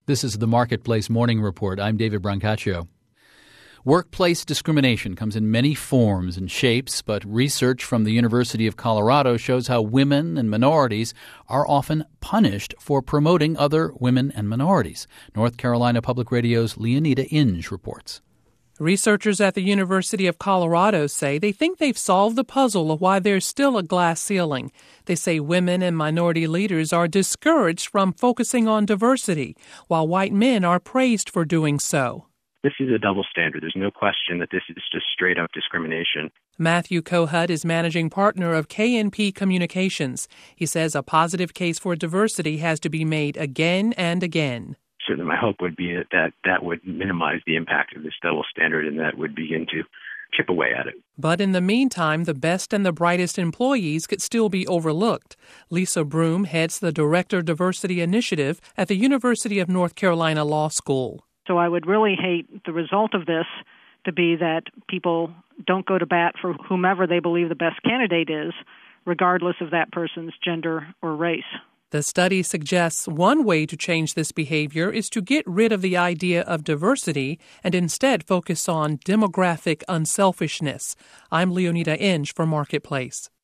This is the Marketplace Morning Report. I'm David Brancaccio. Workplace discrimination comes in many forms and shapes, but research from the University of Colorado shows how women and minorities are often punished for promoting other women and minorities. North Carolina Public Radio's Leonida Inge reports. Researchers at the University of Colorado say they think they've solved the puzzle of why there's still a glass ceiling. They say women and minority leaders are discouraged from focusing on diversity, while white men are praised for doing so. This is a double standard. There's no question that this is just straight-up discrimination. Matthew Kohut is managing partner of KNP Communications. He says a positive case for diversity has to be made again and again. Certainly my hope would be that would minimize the impact of this double standard and that would begin to chip away at it. But in the meantime, the best and the brightest employees could still be overlooked. Lisa Broom heads the Director Diversity Initiative at the University of North Carolina Law School. So I would really hate the result of this to be that people don't go to bat for whomever they believe the best candidate is, regardless of that person's gender or race. The study suggests one way to change this behavior is to get rid of the idea of diversity and instead focus on demographic unselfishness. I'm Leonida Inge for Marketplace.